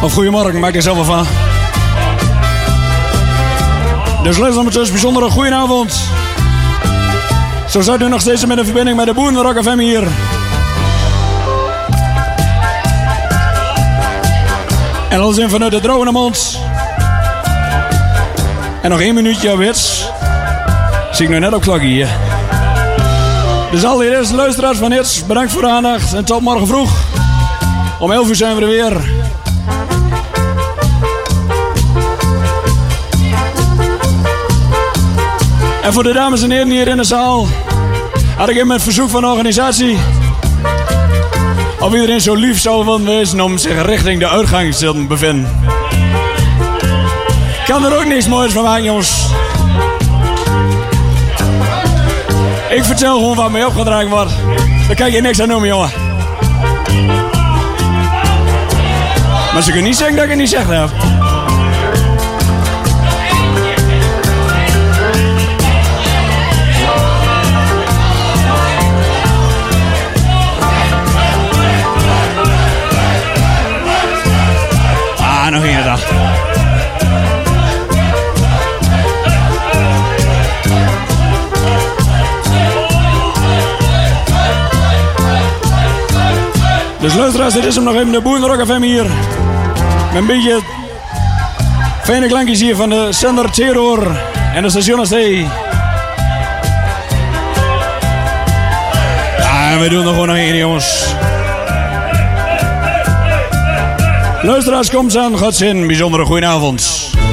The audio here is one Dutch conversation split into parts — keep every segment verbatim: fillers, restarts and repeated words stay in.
Of goedemorgen, maak er zelf wel van. Dus les om het dus bijzondere goedenavond. Zo zijn we nog steeds met een verbinding met de Boeren Rock F M hier. En ons in vanuit de Droge Mond. En nog één minuutje op hits. Zie ik nu net op klokje hier. Dus allereerst luisteraars van hits, bedankt voor de aandacht. En tot morgen vroeg. Om elf uur zijn we er weer. En voor de dames en heren hier in de zaal had ik even met verzoek van de organisatie of iedereen zo lief zou willen wezen om zich richting de uitgang te bevinden. Kan er ook niks moois van maken, jongens. Ik vertel gewoon wat mij opgedragen wordt. Daar kan je niks aan noemen, jongen. Maar ze kunnen niet zeggen dat ik het niet zeg heb. Ah, nog één dag. Dus luisteraars, dit is hem nog even de Boeren Rock F M hier. Met een beetje fijne klankjes hier van de zender Terror en de station S T. Ja, en we doen er gewoon nog één, jongens. Luisteraars, komt aan, godzin, bijzondere goedenavond.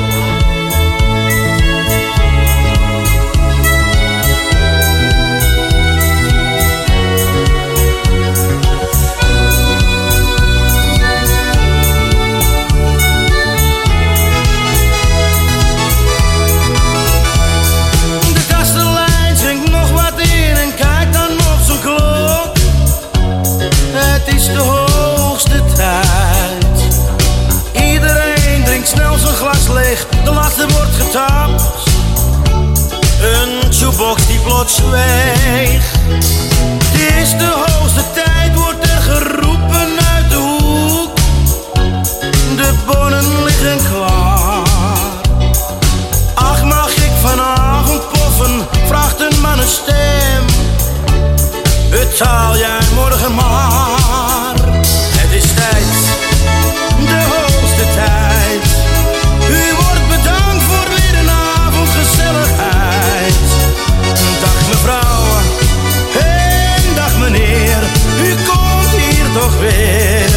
De laatste wordt getapt. Een jukebox die plots zweegt. Het is de hoogste tijd, wordt er geroepen uit de hoek. De bonnen liggen klaar. Ach, mag ik vanavond poffen? Vraagt een man een stem. Betaal jij morgen maar. Het is tijd, de hoogste tijd. U wordt bedankt voor weer een avond gezelligheid. Dag mevrouw en dag meneer, u komt hier toch weer.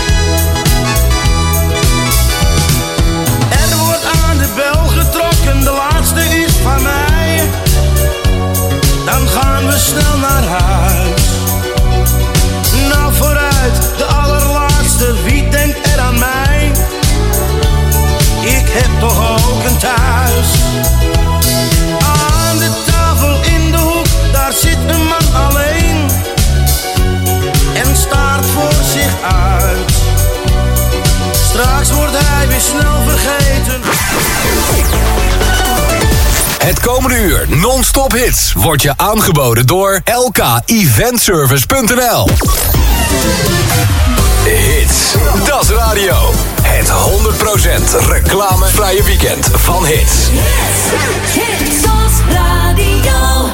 Er wordt aan de bel getrokken, de laatste is van mij. Dan gaan we snel naar huis. Nou vooruit, de allerlaatste, wie denkt er aan mij? Ik heb toch ook een thuis. Aan de tafel in de hoek, daar zit een man alleen. En staart voor zich uit. Straks wordt hij weer snel vergeten. Het komende uur non-stop hits wordt je aangeboden door L K Eventservice punt n l. Hits, dat is radio. Het honderd procent reclamevrije weekend van Hits. Hits als radio.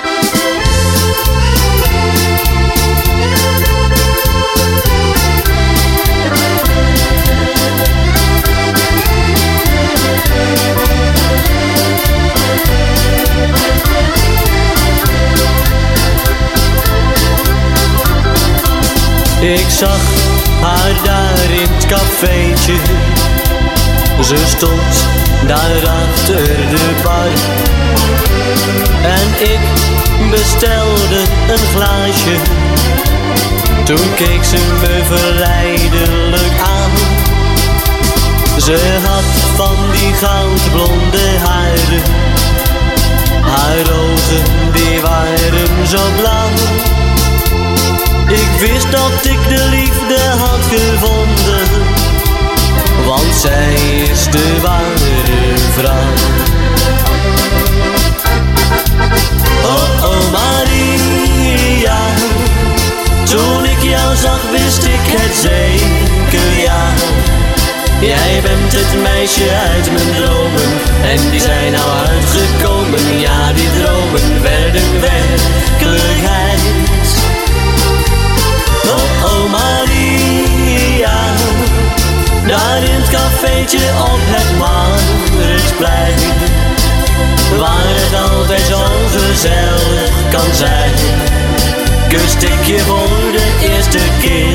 Ik zag haar daar in het cafeetje. Ze stond daar achter de bar. En ik bestelde een glaasje. Toen keek ze me verleidelijk aan. Ze had van die goudblonde haren. Haar ogen die waren zo blauw. Ik wist dat ik de liefde had gevonden, want zij is de ware vrouw. Oh, oh Maria, toen ik jou zag wist ik het zeker, ja. Jij bent het meisje uit mijn dromen en die zijn nou uitgekomen. Ja, die dromen werden werkelijkheid. Oh, oh Maria, daar in het cafeetje op het Mauritsplein, waar het altijd zo gezellig kan zijn, kust ik je voor de eerste keer.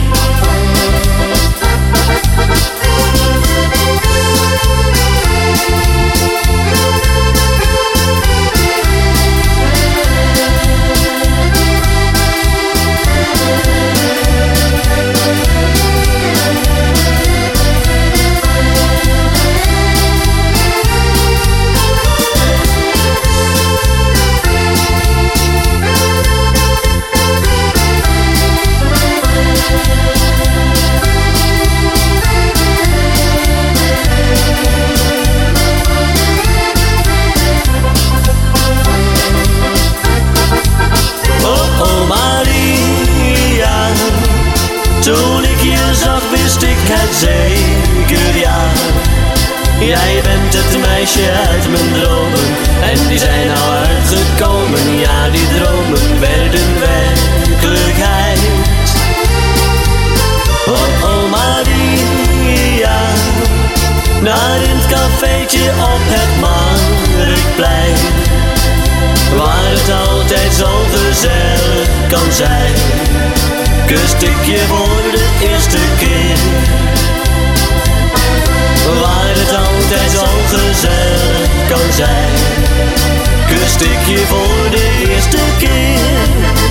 Toen ik je zag wist ik het zeker, ja. Jij bent het meisje uit mijn dromen en die zijn nou uitgekomen. Ja, die dromen werden werkelijkheid. Oh, oh Maria, daar in het cafeetje op het Marktplein, waar het altijd zo gezellig kan zijn, kust ik je voor de eerste keer. Waar het altijd zo gezellig kan zijn, kust ik je voor de eerste keer.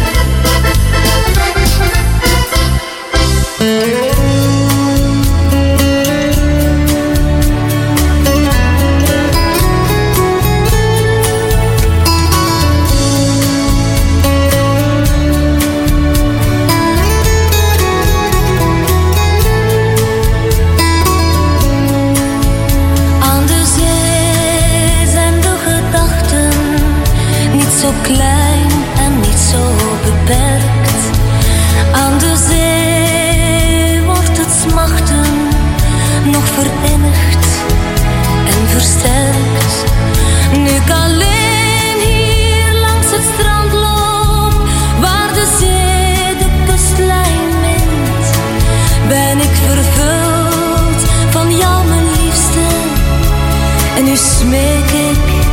Zo klein en niet zo beperkt. Aan de zee wordt het smachten nog verinnigd en versterkt. Nu ik alleen hier langs het strand loop, waar de zee de kustlijn mint, ben ik vervuld van jou mijn liefste. En nu smeek ik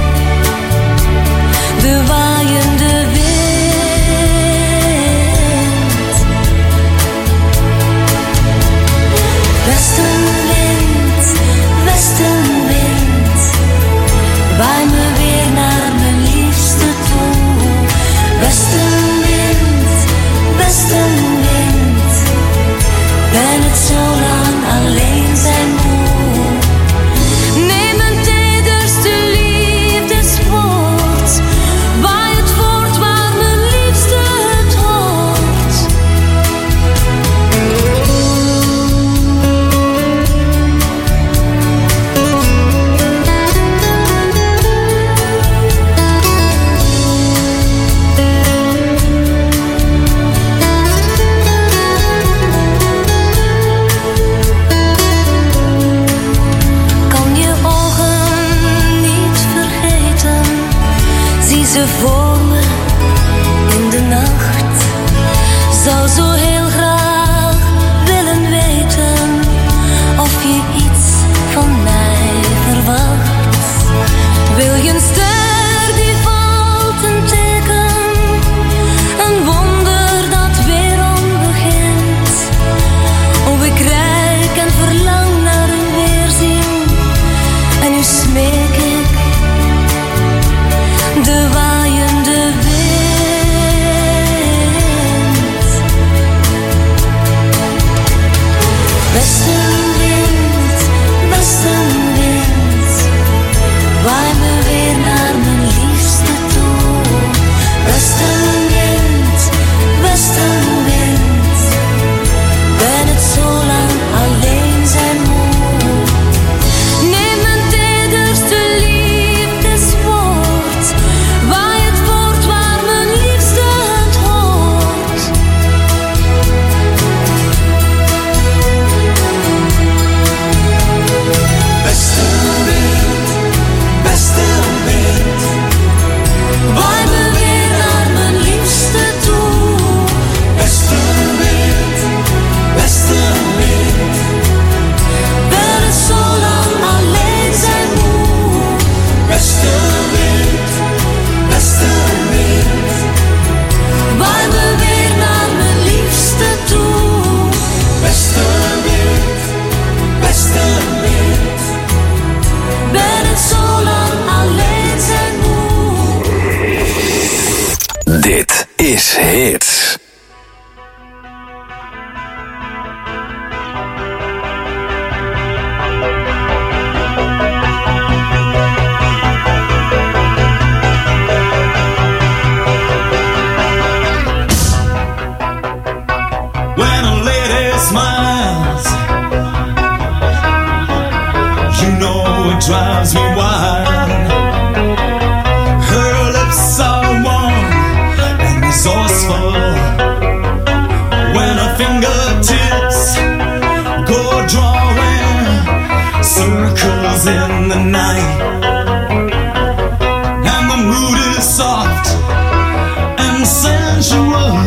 de waaiende wind. Westenwind, westenwind, waai me weer naar mijn liefste toe. Westenwind, westenwind, ben het zo lang alleen zijn moe. Neem een tederste liefdeswoord, waai het voort waar mijn liefste het hoort. is hits. When a lady smiles, you know it drives me wild. Her lips are warm and resourceful. When her fingertips go drawing circles in the night, and the mood is soft and sensual.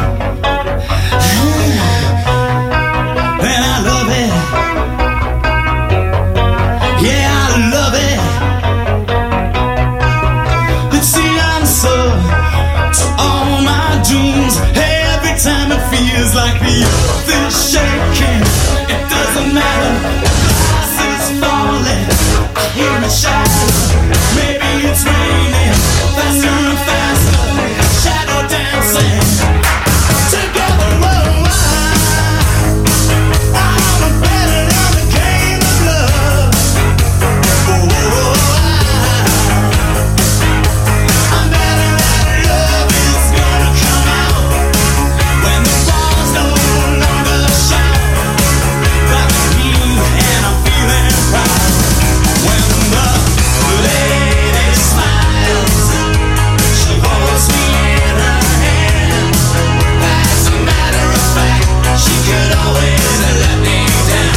And I love it. Yeah, I love it. It's the answer to all my dreams. Every time it feels like the earth is shaking, it doesn't matter. The glass is falling, I hear it shatter. Maybe it's raining faster and faster. Shadow dancing together. Whoa, I'm better than the game of love. Oh, I'm better than love is gonna come out when the walls no longer shout. Got me and I'm feeling proud. When the lady smiles, she holds me in her hand. As a matter of fact, she could always let me down.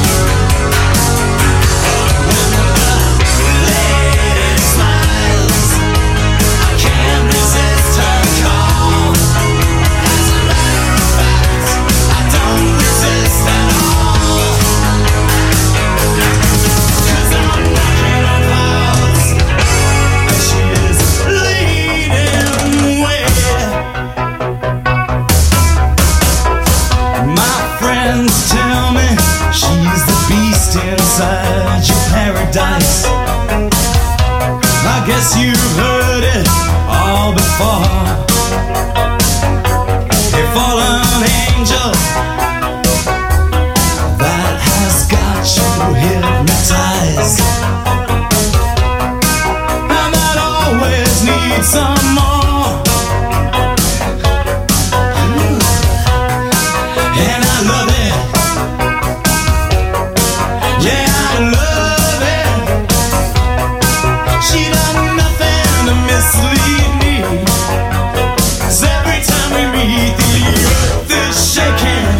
When the lady smiles, I can't resist her call. As a matter of fact, I don't resist at all. 'Cause I'm walking on clouds, and she is leading the way. My friends tell me she's the beast inside your paradise. I guess you've heard it all before. A fallen angel that has got you hypnotized, and that always needs some more. And I love it. Yeah, I love it. She done nothing to mislead me. 'Cause every time we meet, the earth is shaking.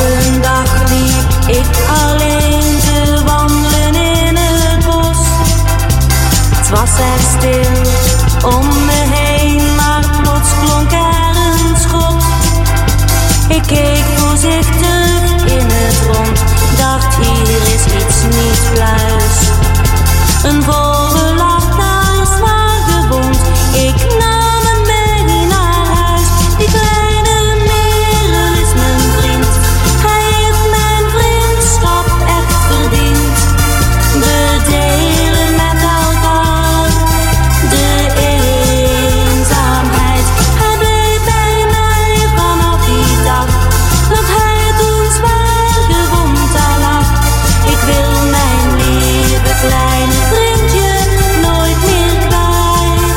een dag liep ik alleen te wandelen in het bos. Het was er stil om me heen, maar plots klonk er een schot. Ik keek voorzichtig in het rond, dacht hier is iets niet pluis. Een vogel lag daar zwaar gewond, ik nam hem mee naar huis. Die kleine merel is mijn vriend, hij heeft mijn vriendschap echt verdiend. We delen met elkaar de eenzaamheid. Hij bleef bij mij vanaf die dag dat hij toen zwaar gewond daar lag. Ik wil mijn lieve kleine vriendje nooit meer kwijt.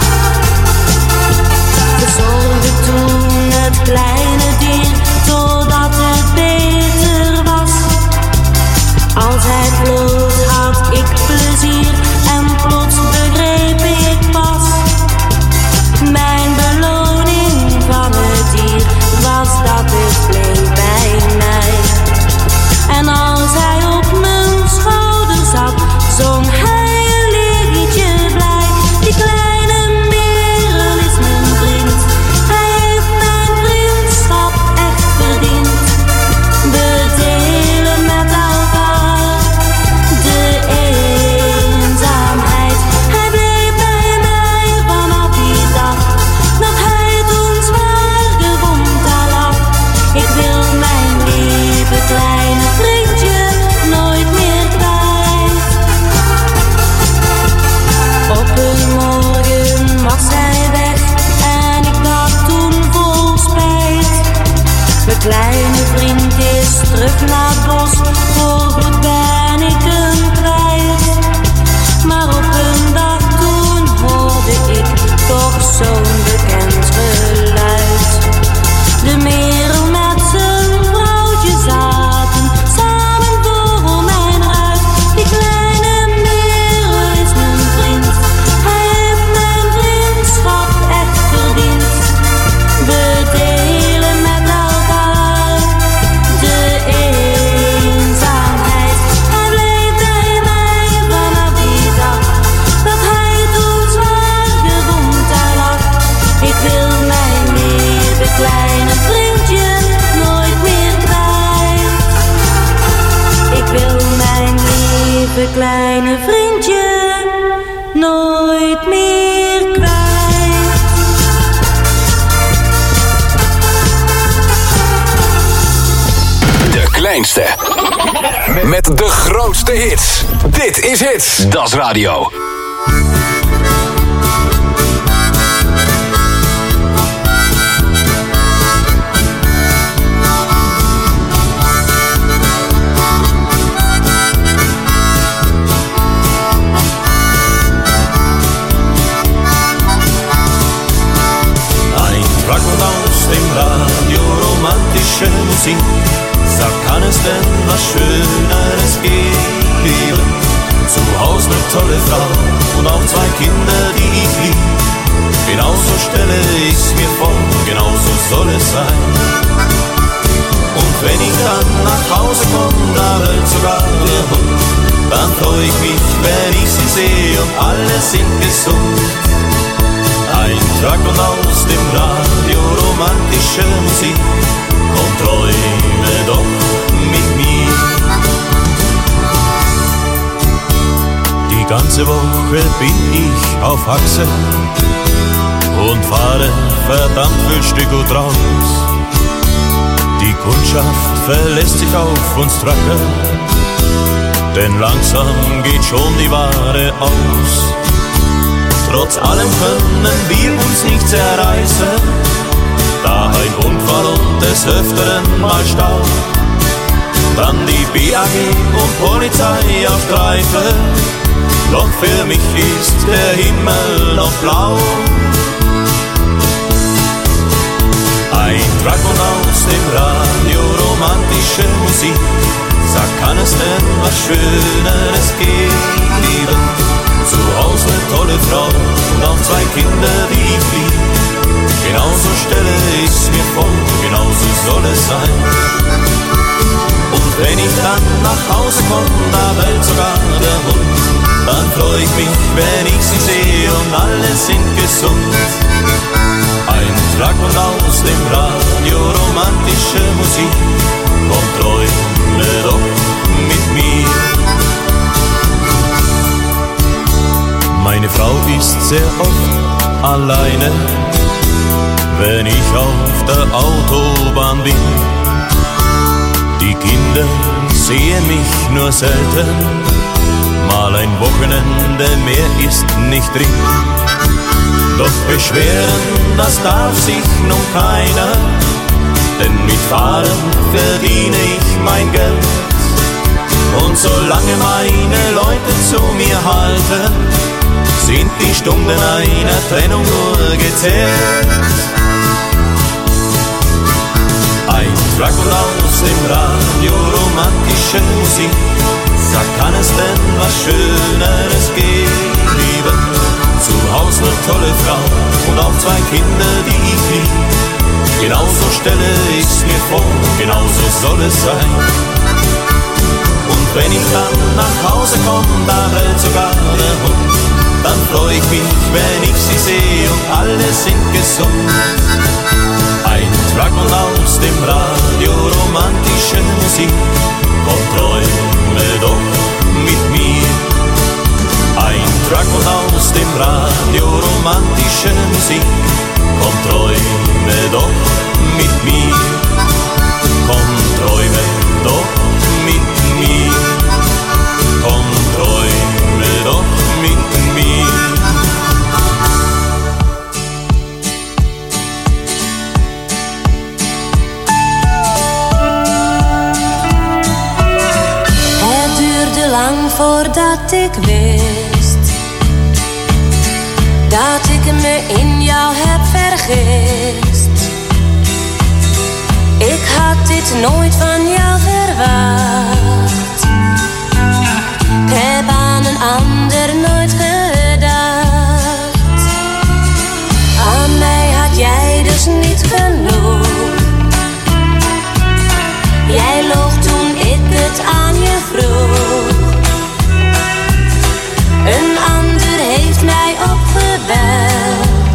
We zorgden toen het kleine dier totdat het beter was. Als hij vloog had ik plezier en plots begreep ik pas. Mijn beloning van het dier was dat het bleef bij mij. En als hij op mijn schouder zat, zong hij een liedje blij. Die kleine merel is mijn vriend, hij heeft mijn vriendschap echt verdiend. We delen met elkaar de eenzaamheid. Hij bleef bij mij vanaf die dag dat hij toen zwaar gewond daar lag. Ik wil mijn lieve kleine vriendje nooit meer kwijt. Op een morgen was hij weg en ik dacht toen vol spijt. Mijn kleine vriend is terug naar het bos, voorgoed ben ik hem kwijt. Maar op een dag toen hoorde ik toch zo'n bekend geluid. De merel met zijn vrouwtje zaten samen voor mijn huis. Die kleine merel is mijn vriend, hij heeft mijn vriendschap echt verdiend. We delen met elkaar de eenzaamheid. Hij bleef bij mij vanaf die dag dat hij toen zwaar gewond daar lag. Ik wil mijn lieve kleine vriendje nooit meer kwijt. Ik wil mijn lieve kleine vriendje nooit meer kwijt. De kleinste. Met de grootste hits. Dit is Hits. Dat is radio. Ein Fragment aus dem Radio, romantische Musik. Sag, kann es denn was Schöneres geben? Zu Hause eine tolle Frau und auch zwei Kinder, die ich lieb. Genauso stelle ich's mir vor, genauso soll es sein. Und wenn ich dann nach Hause komm, da bellt sogar der Hund. Dann freu ich mich, wenn ich sie sehe und alle sind gesund. Ein Fragment aus dem Radio, romantische Musik. Komm, träume doch mit mir. Die ganze Woche bin ich auf Achse und fahre verdammt viel Stück gut raus. Die Kundschaft verlässt sich auf uns Tracker, denn langsam geht schon die Ware aus. Trotz allem können wir uns nicht zerreißen, da ein Unfall und des Öfteren mal Stau. Dann die B A G und Polizei auf Streife, doch für mich ist der Himmel noch blau. Ein Fragment aus dem Radio, romantische Musik. Sag, kann es denn was Schöneres geben? Zu Hause eine tolle Frau und auch zwei Kinder, die ich lieb. Genauso stelle ich's mir vor, genauso soll es sein. wenn ich dann nach Hause komm, da bellt sogar der Hund. Dann freu ich mich, wenn ich sie sehe und alle sind gesund. Ein Tragmund aus dem Radio, romantische Musik. Komm, träume doch mit mir. Meine Frau ist sehr oft alleine, wenn ich auf der Autobahn bin. Die Kinder sehen mich nur selten, mal ein Wochenende mehr ist nicht drin. Doch beschweren, das darf sich nun keiner, denn mit Fahren verdiene ich mein Geld. Und solange meine Leute zu mir halten, sind die Stunden einer Trennung nur gezählt. Ein Fragment aus dem Radio, romantische Musik. Sag, kann es denn was Schöneres geben? Zu Haus eine tolle Frau und auch zwei Kinder, die ich lieb. Genauso stelle ich's mir vor, genauso soll es sein. Und wenn ich dann nach Hause komm, da bellt sogar der Hund. Dann freu ich mich, wenn ich sie sehe und alle sind gesund. Ein Fragment aus dem Radio, romantische Musik. Komm, träume doch mit mir. Ein Fragment aus dem Radio, romantische Musik. Komm, träume doch mit mir. Komm, träume doch mit mir. Komm, träume doch mit mir. Het duurde lang voordat ik wist dat ik me in jou heb vergist. Ik had dit nooit van jou verwacht. Ik heb aan een ander nooit gedacht. Aan mij had jij dus niet genoeg. Jij loog toen ik het aan je vroeg. Een ander heeft mij opgebeld.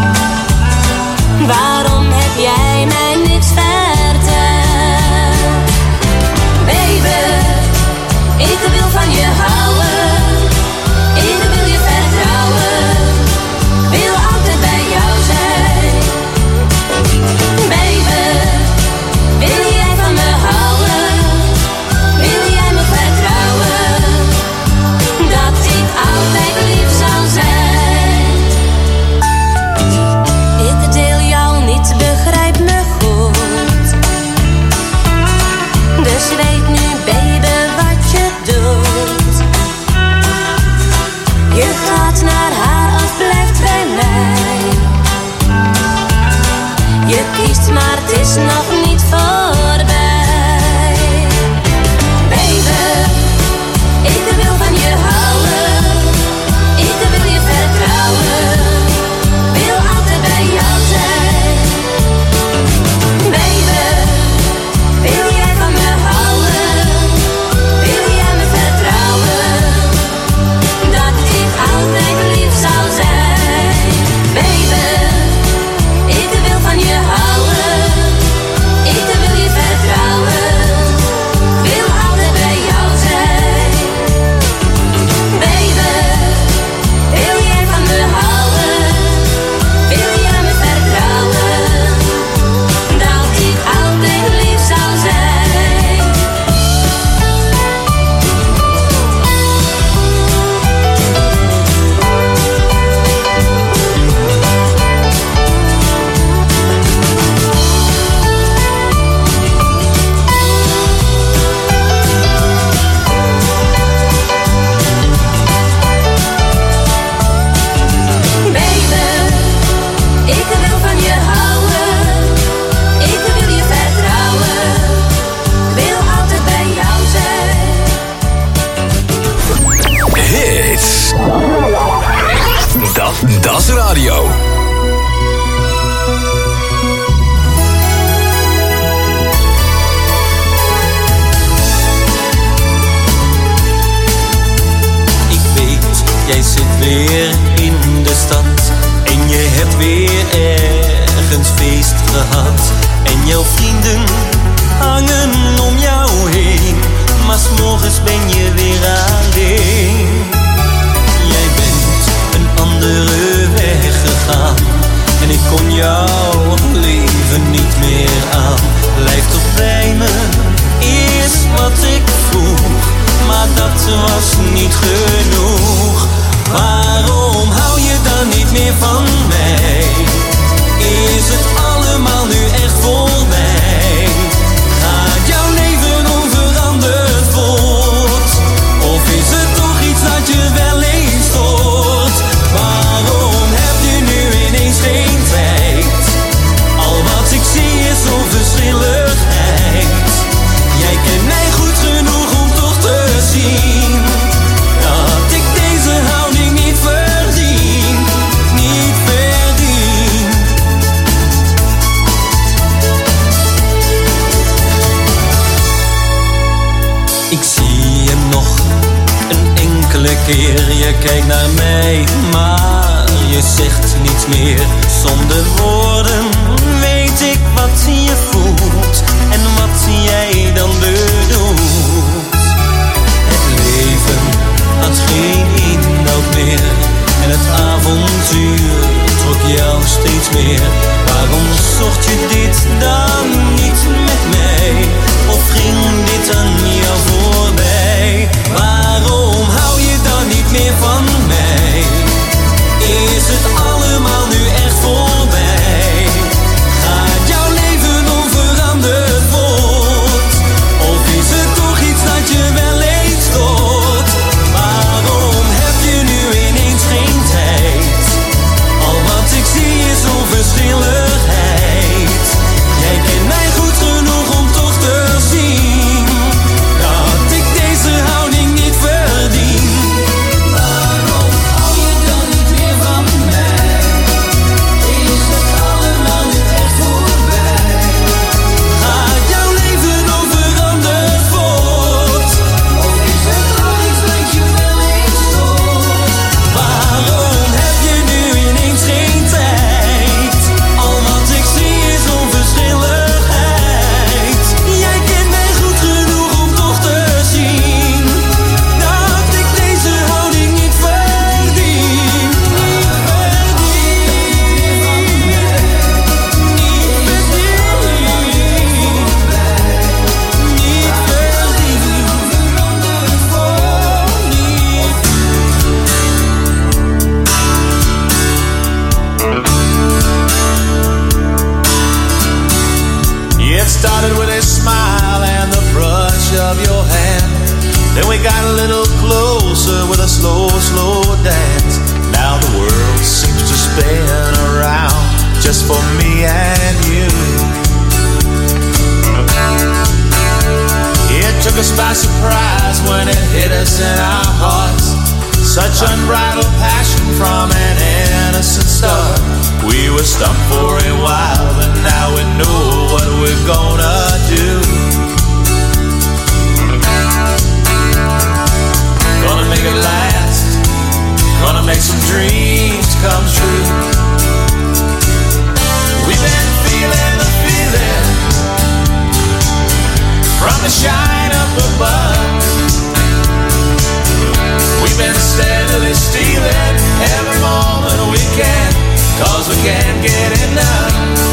Waarom heb jij mij niks verteld? feest gehad. En jouw vrienden hangen om jou heen. Maar 's morgens ben je weer alleen. Jij bent een andere weg gegaan. En ik kon jouw leven niet meer aan. Blijf toch bij me, is wat ik vroeg. Maar dat was niet genoeg. Waarom hou je dan niet meer van mij? Is het allemaal nu echt voorbij? Gaat jouw leven onveranderd voort? Of is het toch iets dat je wel eens stoort? Waarom heb je nu ineens geen tijd? Al wat ik zie is onverschilligheid. Jij kent mij goed genoeg om toch te zien dat ik deze houding niet verdien, niet verdien. Ik zie je nog een enkele keer. Je kijkt naar mij, maar je zegt niets meer. Zonder woorden weet ik wat je voelt en wat jij dan bedoelt. Het leven had geen inhoud meer en het avontuur trok jou steeds meer. Waarom zocht je dit dan niet met mij? Of ging dit aan jou voorbij? Waarom hou je dan niet meer van mij? Is het allemaal nu echt voorbij? Gaat jouw leven onveranderd voort? Of is het toch iets dat je wel eens stoort? Waarom heb je nu ineens geen tijd? Al wat ik zie is onverschilligheid. Jij kent mij goed genoeg om toch te zien dat ik deze houding niet verdien. Waarom hou je dan niet meer van mij? Is het allemaal nu echt voorbij? Gaat jouw leven onveranderd voort? Of is het toch iets dat je wel eens stoort? Waarom heb je nu ineens geen tijd? Al wat ik zie is onverschilligheid. Jij kent mij goed genoeg om toch te zien dat ik deze houding niet verdien, niet verdien, niet It started with a smile and the brush of your hand. Then we got a little closer with a slow, slow dance. Now the world seems to spin around just for me and you. It took us by surprise when it hit us in our hearts. Such unbridled passion from an innocent start. We were stumped for a while, but now we know what we're gonna do. Gonna make it last. Gonna make some dreams come true. We've been feeling the feeling from the shine up above. We've been steadily stealing every moment we can, 'cause we can't get enough.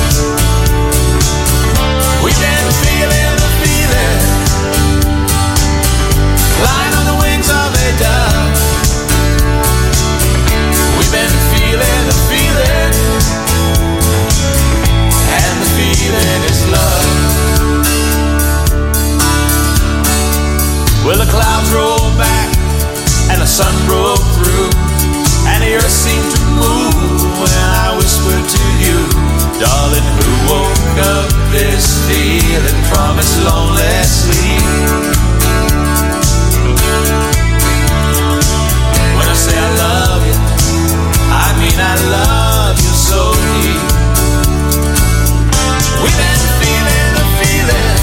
We've been feeling the feeling, flying on the wings of a dove. We've been feeling the feeling, and the feeling is love. Well, the clouds rolled back and the sun broke through, and the earth seemed to move when I whispered to you, darling, who woke up this feeling from its lonely sleep? When I say I love you, I mean I love you so deep. We've been feeling the feeling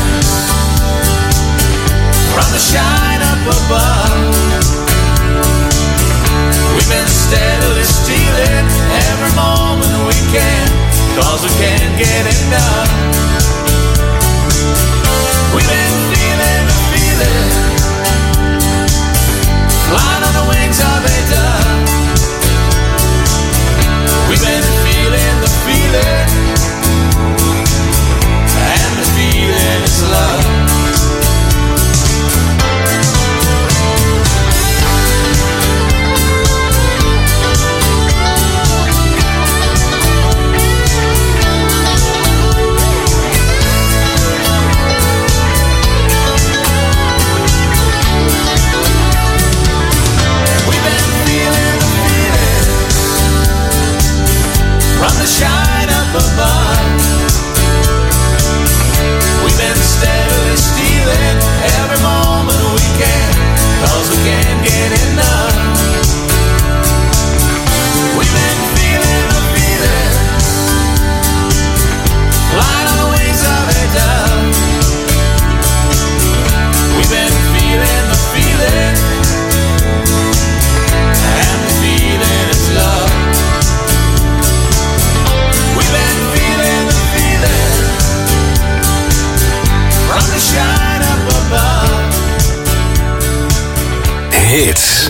from the shine up above. We've been steadily stealing every moment we can, 'cause 'cause we can't get enough. We've been feeling the feeling, flying on the wings of a dove. We've been feeling the feeling, and the feeling is love. From the shine up above, we've been steadily stealing every moment we can, 'cause we can't get enough. We've been feeling the feeling, flying on the wings of a dove. We've been feeling the feeling, and the feeling is love. We've been feeling the feeling, from the shine up above. Hits.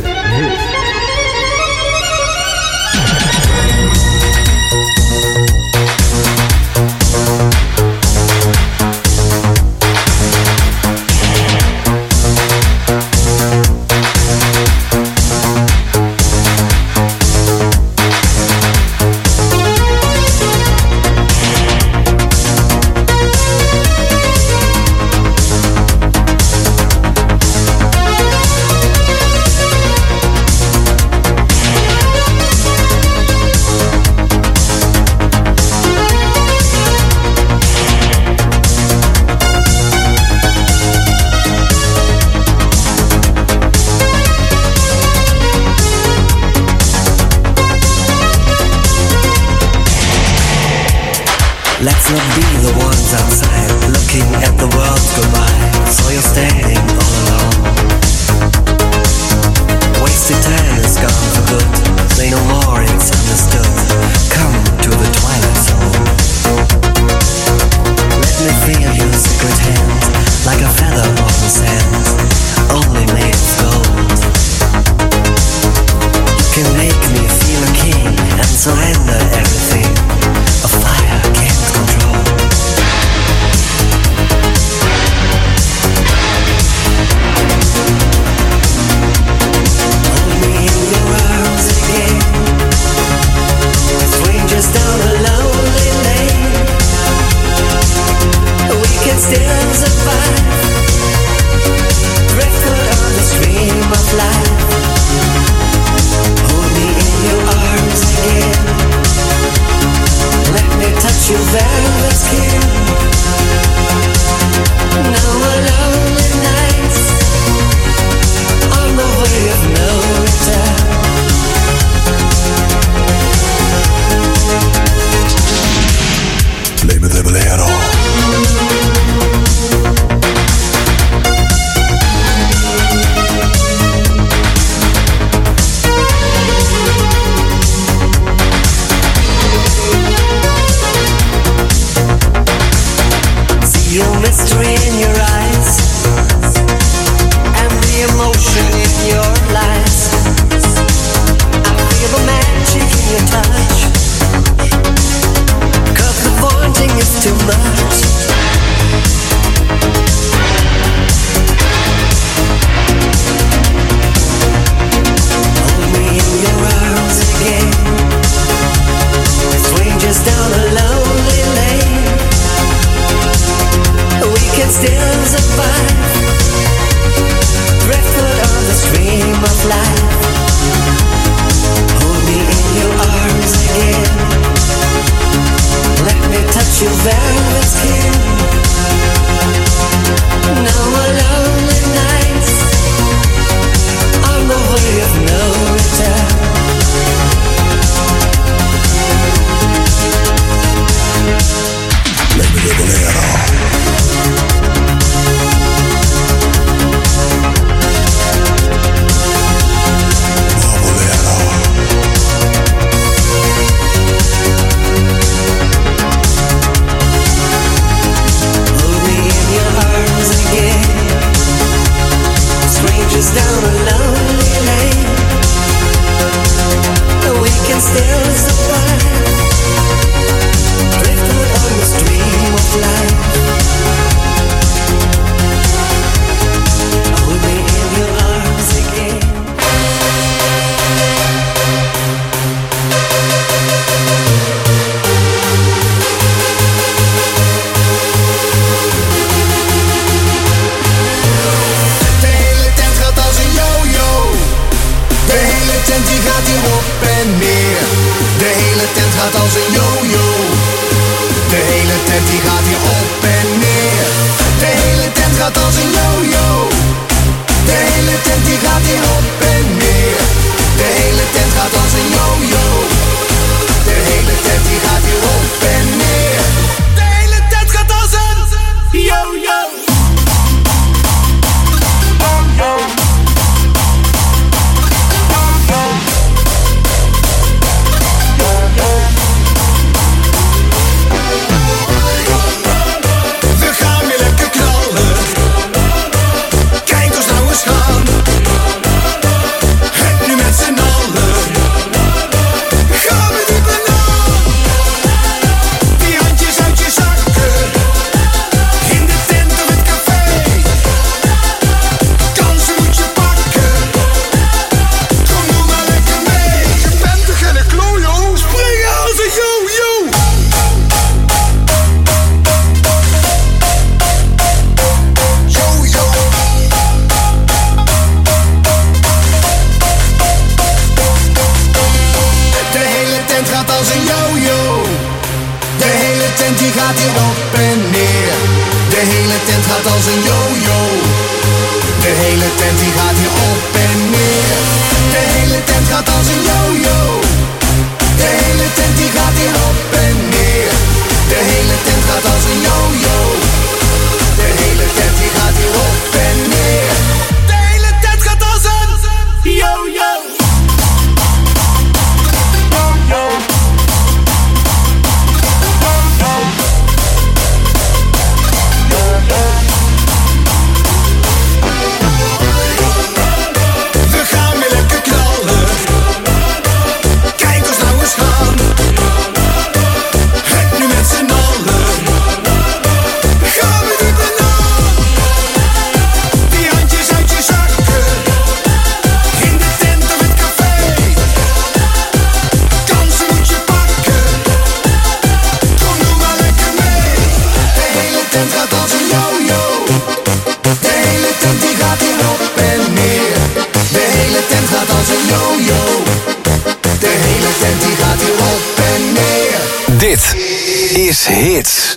Let's not be the ones outside looking at the world go by. So you're standing all alone. Wasted time is gone for good. Say no more, it's understood. Come to the twilight zone. Let me feel your secret hand, like a feather on the sand, only made of gold. You can make me feel a king and surrender everything. A fire can't control. Hold me in your arms again. Strangers down a lonely lane. We can still survive. Driftwood on the stream of life. Hold me in your arms again. Let me touch your velvet skin. No more lonely nights on the way of no return. Leve de bolero. Your mystery in your eyes and the emotion in your lies. I feel the magic in your touch, 'cause the wanting is too much. Hold me in your arms again. Strangers down a lonely lane. We can still survive. Driftwood on the stream of life. Hold me in your arms again. Let me touch your velvet skin. No more lonely nights on the way of no return. Leve de bolero. tent gaat als een yo-yo. De hele tent die gaat hier op en neer. De hele tent gaat als een yo-yo. De hele tent die gaat hier op en neer. De hele tent gaat als een yo-yo. De hele tent die gaat hier op en neer. De hele tent gaat als een yo-yo. Yo-yo. We gaan weer lekker knallen. Kijk ons nou eens gaan. Het nu met z'n allen. Gaan we dit en aan. Die handjes uit je zakken. In de tent of het café. Kansen moet je pakken. Kom doe maar lekker mee. De hele tent gaat als een yo-yo. De hele tent die gaat hier op en neer. De hele tent gaat als een yo-yo. De hele tent die gaat hier op en neer. Dit is Hits.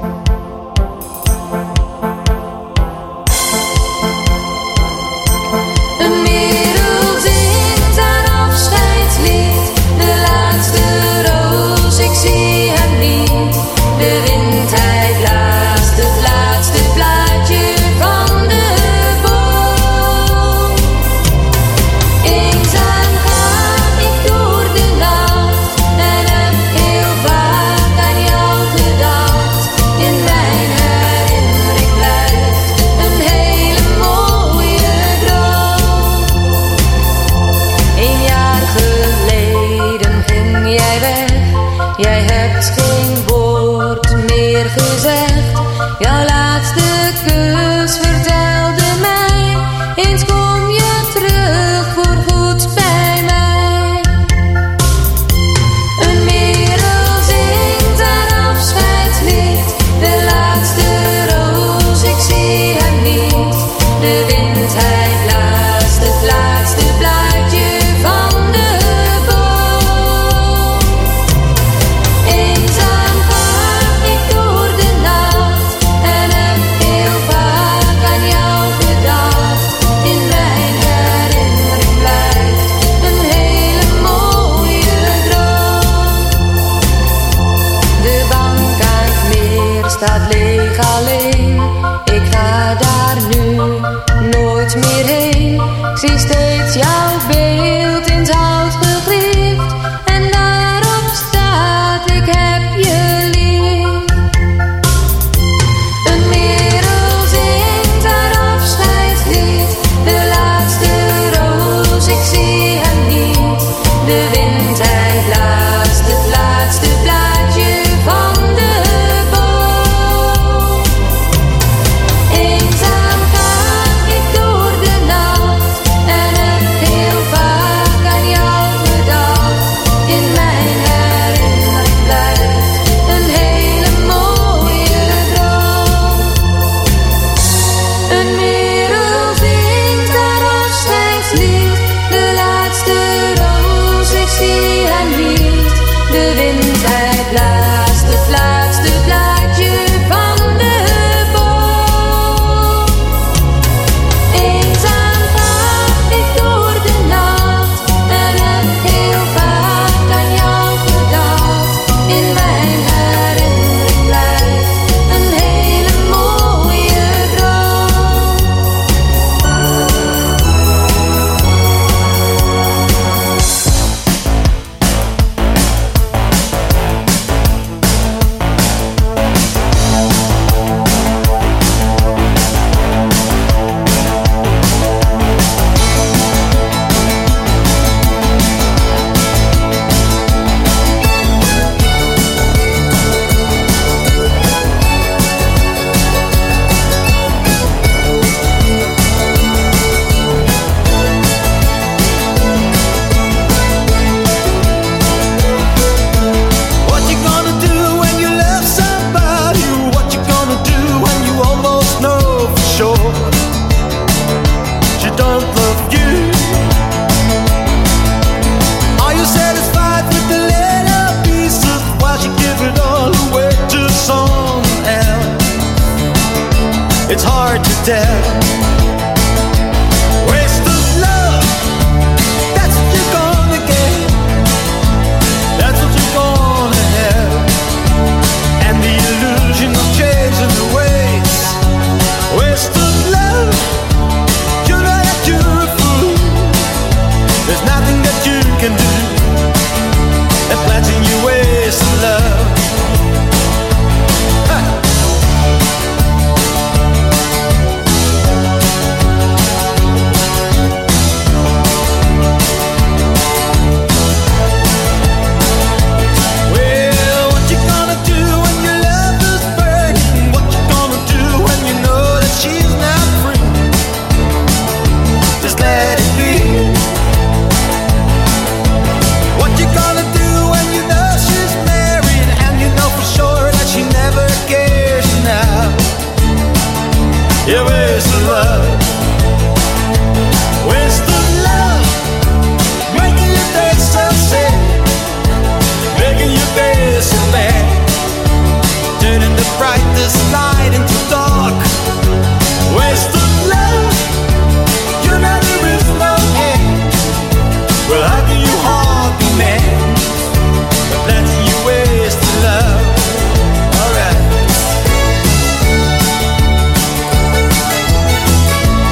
Een merel zingt haar afscheidslied. De laatste roos, ik zie hem niet. De wind hij blaast het laatste blaadje van de boom. Eenzaam ga ik door de nacht en heb heel vaak aan jou gedacht. In mijn herinnering blijft een hele mooie droom. Een jaar geleden ging jij weg. Jij hebt geen woord meer gezegd. Jouw laatste kus vertelde mij. Eens kom je terug voor goed bij mij. Een merel zingt haar afscheidslied. De laatste roos, ik zie hem niet. De wind hij blaast het laatste blaadje van de boom. Eenzaam ga ik door de nacht en heb heel vaak aan jou gedacht. In mijn herinnering blijft een hele mooie droom. De bank aan het meer staat leeg alleen. Ik ga daar nu nooit meer heen. Ik zie steeds jouw beeld in het hout gegriefd. En daarop staat ik heb je lief. Een merel zingt haar afscheidslied. De laatste roos, ik zie hem niet. De wind hij blaast het laatste blaadje van de boom. Eenzaam ga ik door de nacht en heb heel vaak aan jou gedacht. In mijn herinnering blijft een hele mooie droom. Een merel zingt haar afscheidslied. De laatste roos, ik zie hem niet. De wind hij blaast het laatste blaadje van de boom. Eenzaam ga ik door de nacht en heb heel vaak aan jou gedacht. In mijn herinnering blijft een hele mooie droom. What you gonna do when you love somebody? What you gonna do when you almost know for sure she don't love you? Are you satisfied with the little pieces while she give it all away to someone else? it's hard to tell. Waste of love, that's what you're gonna get. That's what you're gonna have. And the illusion of changing the ways. Waste of love, you know that you're a fool. There's nothing that you can do that's letting you waste love. Yeah, waste of love, waste of love, making your day so sad, making your day so bad, turning the brightest light into dark. Waste of love, you know there is no end. Well, how can you hard be mad? But letting you waste of love. Alright.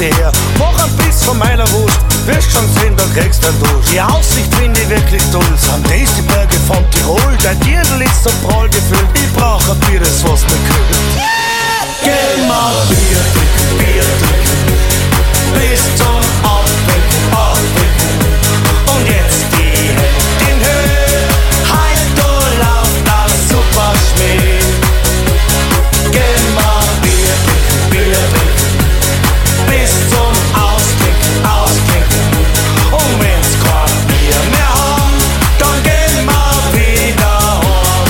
her. Mach ein Biss von meiner Wurst, wirst schon sehen, dann kriegst du einen Dusch. Die Aussicht finde ich wirklich toll, sind das die Berge von Tirol. Dein Dirndl ist so prall gefüllt, ich brauch ein Bier, das was mir kühlt. Yeah! Geh mal Bier trinken, Bier trinken, bis zum Abwinken, Abwinken. Und jetzt die Hände in Höhe, halt du lauf das Superschmied. Geh mal Bier trinken, Bier trinken, bis zum Ausklinken, Ausklinken. Und wenn's kein Bier mehr haben, dann gehen wir wieder heim.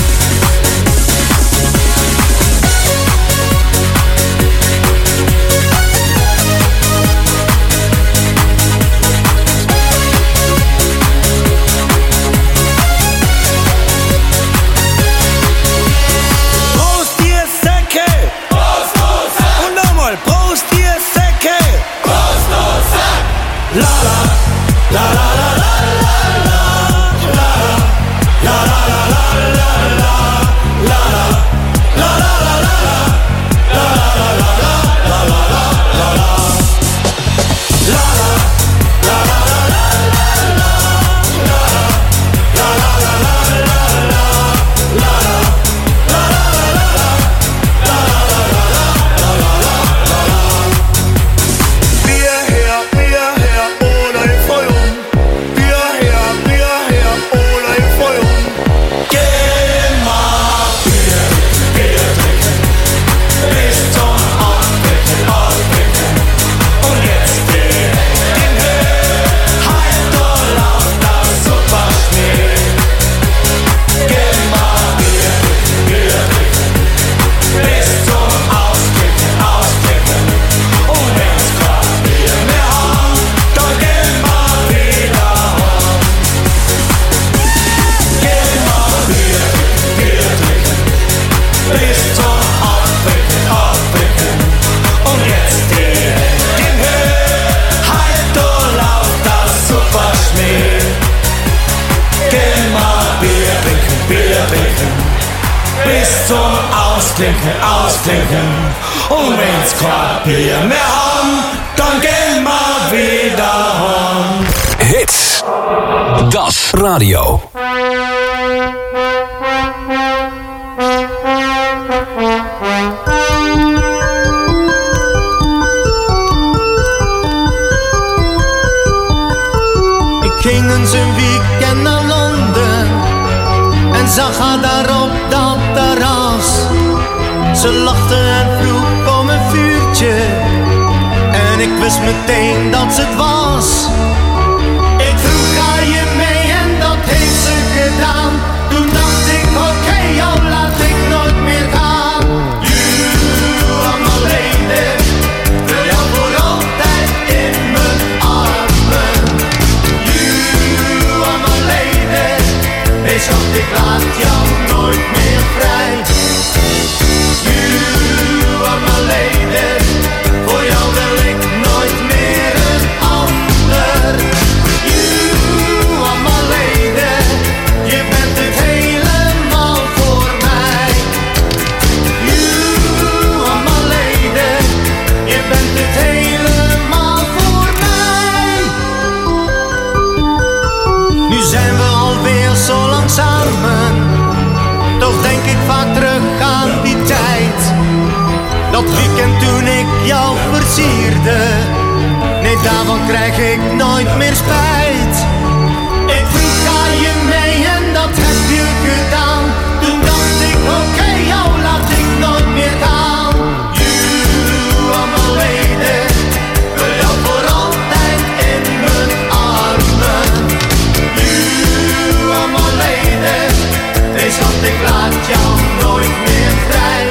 Prost, ihr Säcke! Prost, Prost, Sack! Und nochmal, Prost, ihr Säcke! Prost, Prost, Sack! La la, la la la la la la, la la, la la la la la la, la la, la la la la la, la la la la la la la la la. La la, la la la la la la, la la, la la la la la la, la la, la la la la la, la la la la la. Bier her, Bier her, ohne Feuer. Bier her, Bier her, ohne Feuer. Geh mal Bier trinken, Bier trinken, bis zum Abwinken, Abwinken. Und jetzt die Hände in Höhe, halt du lauf das Superschmied. Geh mal Bier trinken, Bier trinken, bis zum Ausklinken, Ausklinken. Und wenn's kein Bier mehr haben, dann gehen wir wieder heim. Geh mal Bier trinken, Bier trinken, bis zum Abwinken, Abwinken. Und jetzt die Hände in Höhe, halt du lauf das Superschmied. Geh mal Bier trinken, Bier trinken, bis zum Ausklinken, Ausklinken. Und wenn's kein Bier mehr haben, dann gehen wir wieder heim. Hits. Das Radio. Ik ging eens een weekend naar Londen en zag haar daar op dat terras. Ze lachte en vroeg om een vuurtje en ik wist meteen dat ze het was. Ik vroeg, ga je mee? En dat heeft ze gedaan. Toen dacht ik, oké, jou laat ik nooit meer gaan. You are my lady, wil jou voor altijd in mijn armen. You are my lady, wees schat, ik laat jou nooit meer vrij. You are my lady, voor jou wil ik nooit meer een ander. You are my lady, je bent het helemaal voor mij. You are my lady, je bent het helemaal voor mij. Nu zijn we alweer zo lang samen, toch denk ik vaak terug aan die tijd. Dat weekend toen ik jou versierde, nee, daarvan krijg ik nooit meer spijt. Ik vroeg, ga je mee? En dat heb je gedaan. Toen dacht ik, oké, jou laat ik nooit meer gaan. You are my lady, wil jou voor altijd in mijn armen. You are my lady, wees schat, ik laat jou nooit meer vrij.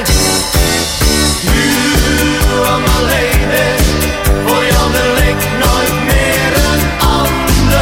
You are my lady, voor jou wil ik nooit meer een ander.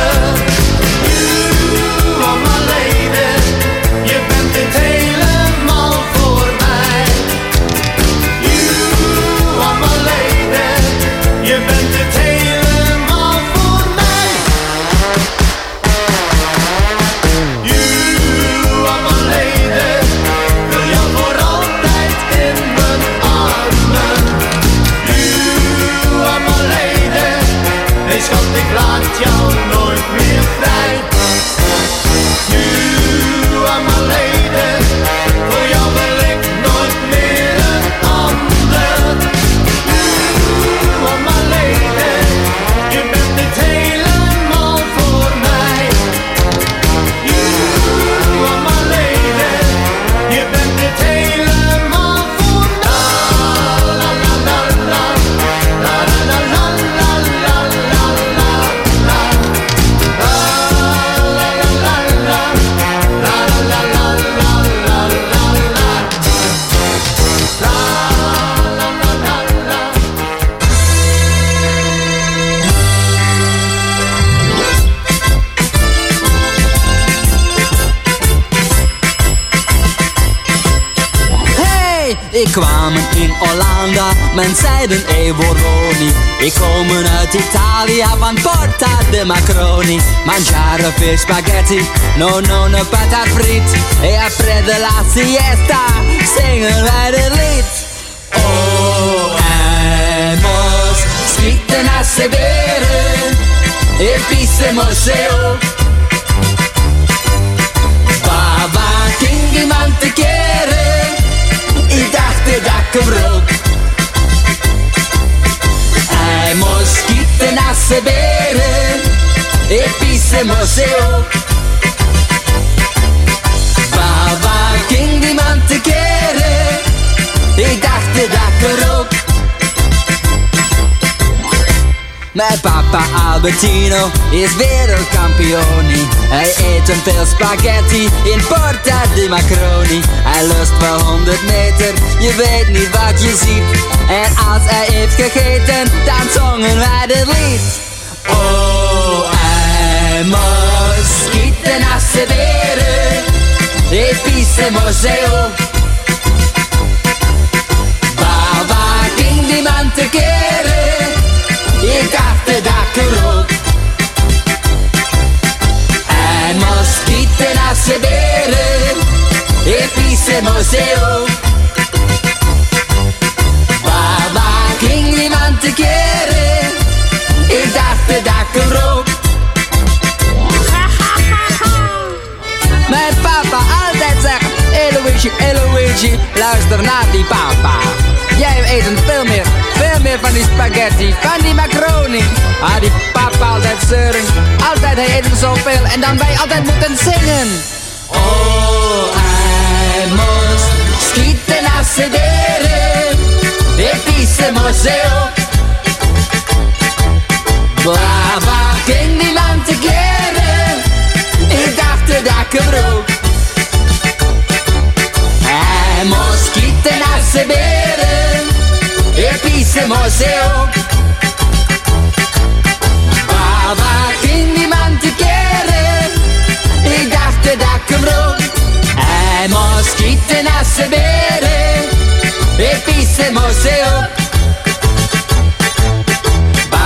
kwamen in Hollanda, men zeiden e Boroni. Ik komen uit Italië, van Porta de Macroni. Mangiare fish spaghetti, no no no patat friet. E après de la siesta, zingen wij dit lied. Oh, hemos schieten a sebere, e pisse museo. Baba ging iemand te keren, ik dacht dat ik hem rook. Hij moest schieten a sebere, e pisse museo. Baba ging iemand te keren, ik dacht dat ik hem rook. Mijn papa Albertino is wereldkampioen. Hij eet een veel spaghetti in Porta di Macroni. Hij lust wel honderd meter, je weet niet wat je ziet. En als hij heeft gegeten, dan zongen wij dit lied. Oh, hij moest schieten a sedere, e pisse museo. Baba ging die man te keren, ik dacht dat ik er ook. Hij moest schieten a sedere, e pisse museo. Baba ging niemand te keren, ik dacht dat ik er ook. Mijn papa altijd zegt, hey Luigi, hey Luigi, luister naar die papa. Jij eet een veel meer, veel meer van die spaghetti, van die macaroni. Ah, die papa altijd zeuren, altijd hij eet hem zoveel en dan wij altijd moeten zingen. Oh, hij moest schieten a sedere, e pisse museo. Baba ging niemand te keren, ik dacht dat ik hem rook. Hij moest schieten a sedere, e pisse museo.